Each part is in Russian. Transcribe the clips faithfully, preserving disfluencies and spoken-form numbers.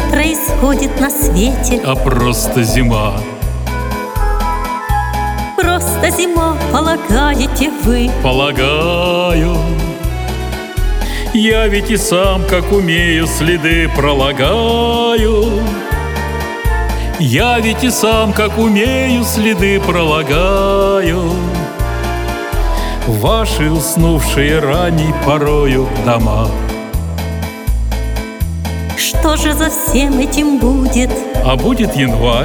происходит на свете, а просто зима. Просто зима, полагаете вы? Полагаю. Я ведь и сам, как умею, следы пролагаю. Я ведь и сам, как умею, следы пролагаю. Ваши уснувшие ранней порою дома. Что же за всем этим будет? А будет январь.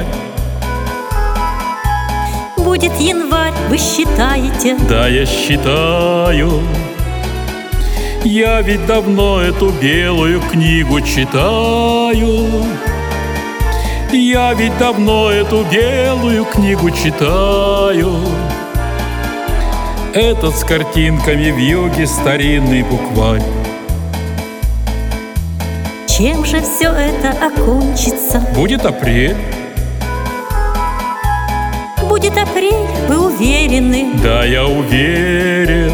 Будет январь, вы считаете? Да, я считаю. Я ведь давно эту белую книгу читаю. Я ведь давно эту белую книгу читаю. Этот с картинками в юге старинный букварь. Чем же все это окончится? Будет апрель. Будет апрель, вы уверены? Да, я уверен.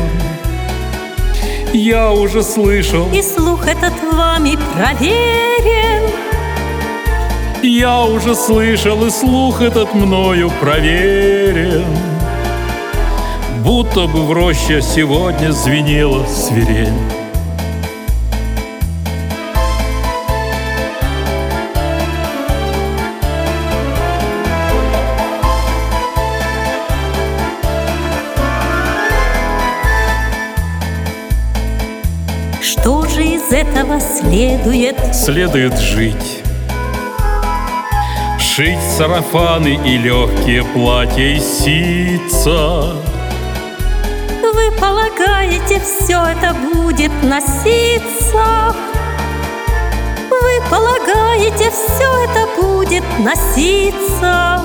Я уже слышал, и слух этот вами проверен. Я уже слышал, и слух этот мною проверен. Будто бы в роще сегодня звенела свирель. Что же из этого следует? Следует жить. Шить сарафаны и легкие платья из ситца. Вы полагаете, все это будет носиться? Вы полагаете, все это будет носиться?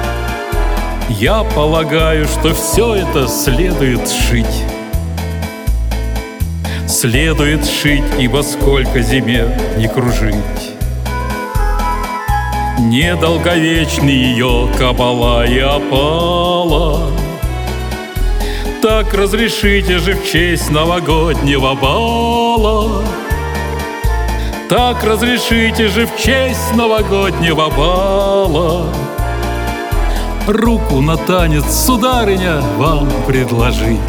Я полагаю, что все это следует шить. Следует шить, ибо сколько зиме не кружить. Недолговечны ее кабала и опала. Так разрешите же в честь новогоднего бала. Так разрешите же в честь новогоднего бала руку на танец, сударыня, вам предложить.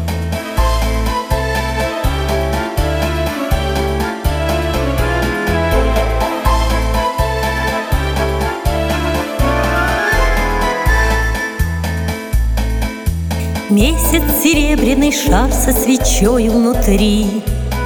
Месяц серебряный шар со свечою внутри,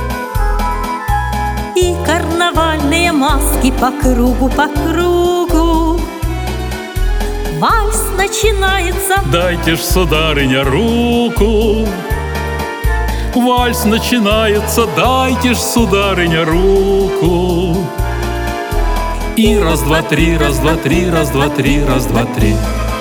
и карнавальные маски по кругу, по кругу. Вальс начинается. Дайте ж, сударыня, руку. Вальс начинается, дайте ж, сударыня, руку. И раз, два, три, раз, два, три, раз, два, три, раз, два, три.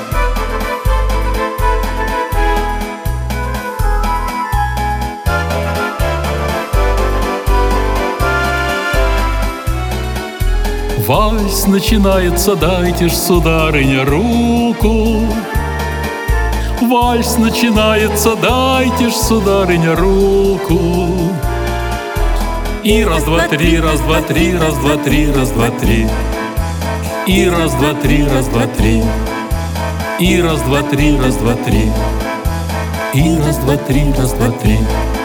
Вальс начинается, дайте ж, сударыня, руку. Вальс начинается, дайте ж, сударыня, руку. И раз, два, три, раз, два, три, раз, два, три, раз, два, три. И раз, два, три, раз, два, три. И раз, два, три, раз, два, три. И раз, два, три, раз, два, три.